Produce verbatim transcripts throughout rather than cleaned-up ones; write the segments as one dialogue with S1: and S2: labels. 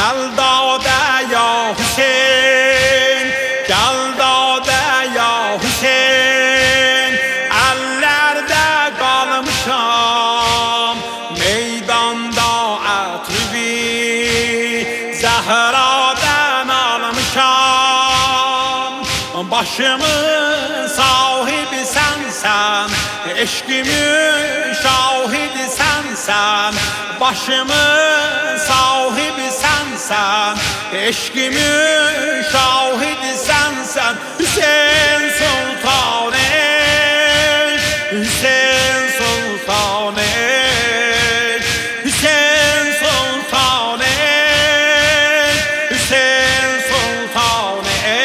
S1: Gel dağda ya Hüseyin, gel dağda ya Hüseyin. Ellerde kalmışam, meydanda atübi Zehra'dan almışam. Başımın sahibi sensen, eşkimin şahidi sensen. Başımın sahibi sensen, eşkimin şahidi sensen. Hüseyin Sultanım, Hüseyin Sultanım, Hüseyin Sultanım, Hüseyin Sultanım.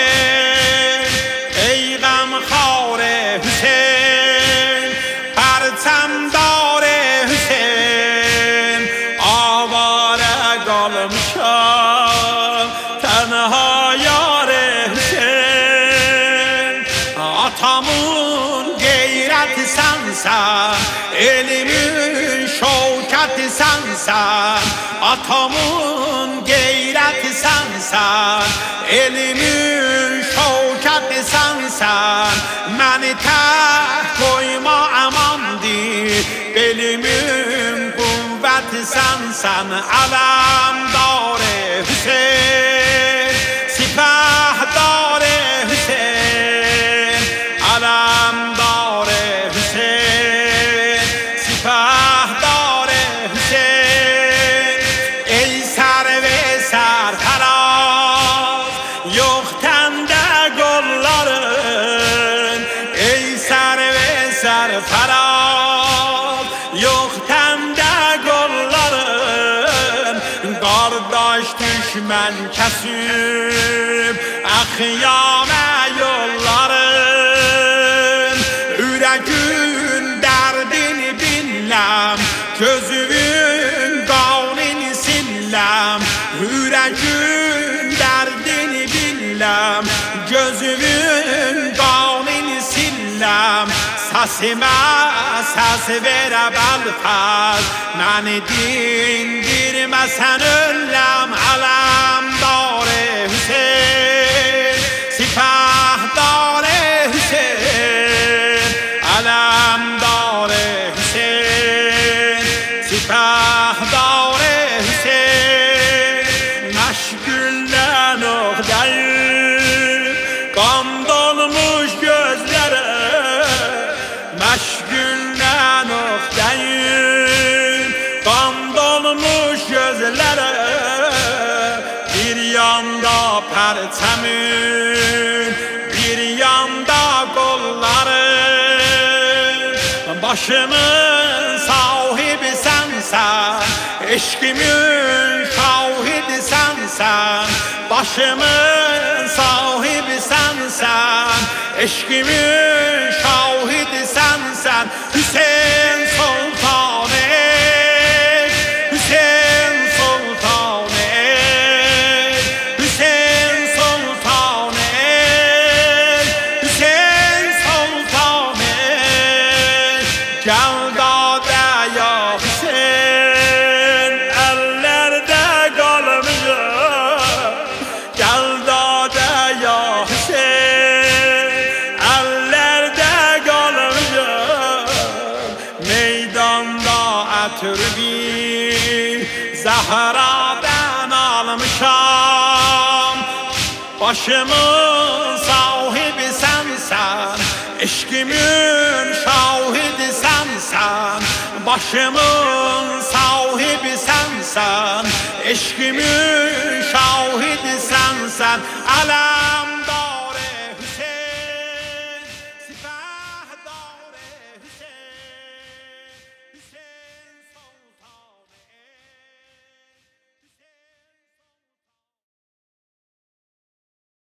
S1: Ey gamkhare Hüseyin, perçemdare Hüseyin. Avare kalmışam, tenha yare Hüseyin. Atamın gayreti sensen, elimin şevketi sensen. Atamın gayreti sensen, elimin şevketi sensen. Məni tək koyma amandır, belimin qüvvəti sensen. Aləmdar-ı Hüseyin, sipahdar-ı Hüseyin. Aləmdar-ı Hüseyin, sipahdar-ı Hüseyin. Ey sərve sərfəraz, yox təndə qolların. Ey sərve sərfəraz, yox təndə qolların. Qardaş düşmən kəsib əxyamə yolların. Ürəgün dərdini biləm, gözümün qanını silləm. Ürəgün dərdini biləm, gözümün qanını silləm. Səsimə səs verə bəlfəz, məni dindirməsən öləm. Aləmdar-ı Hüseyin, sipahdar-ı Hüseyin. Aləmdar-ı Hüseyin, sipahdar-ı Hüseyin. Məşguldən oxdayım, qan dolmuş gözlərə. Məşguldən oxdayım, qan dolmuş gözlərə. Bir yanda pərçəmin, bir yanda qolların. Başımın sahibi sensen, eşkimin şahidi sensen. Başımın sahibi sensen, eşkimin şahidi sensen. Hüseyin Sultanım, Hüseyin Sultanım, Hüseyin Sultanım, Hüseyin Sultanım. Gel dağda ya Hüseyin, ellerde kalmışam. Gel dağda ya Hüseyin, ellerde kalmışam. Meydanda atürbi Zehra'dan almışam. Başımın sahibi sensen, eşkimin şahidi sensen. Başımın sahibi sensen, eşkimin şahidi sensen. Ala